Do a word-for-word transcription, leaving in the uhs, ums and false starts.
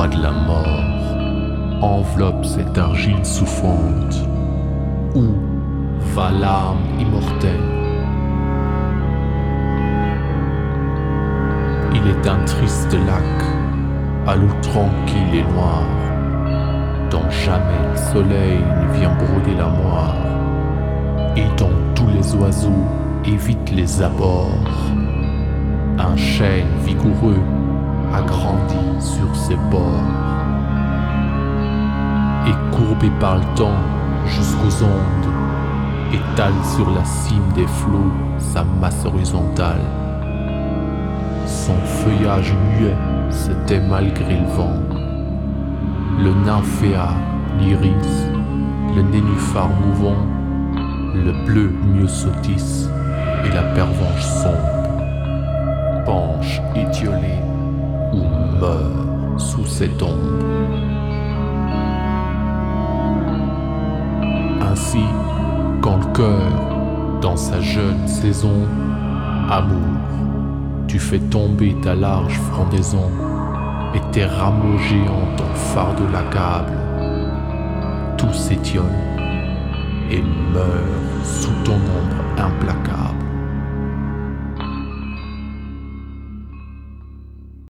froid de la mort enveloppe cette argile souffrante. Où va l'âme immortelle? Il est un triste lac, à l'eau tranquille et noire, dont jamais le soleil ne vient broder la moire, et dont tous les oiseaux évitent les abords. Un chêne vigoureux a grandi sur ses bords, et courbé par le temps jusqu'aux ondes, étale sur la cime des flots sa masse horizontale. Son feuillage muet se tait malgré le vent. Le nymphéa, l'iris, le nénuphar mouvant, le bleu myosotis et la pervenche sombre penchent étiolés ou meurent sous cette ombre. Ainsi, quand le cœur, dans sa jeune saison, amour, tu fais tomber ta large frondaison et tes rameaux géants ton fardeau l'accable, tout s'étiole et meurt sous ton ombre implacable.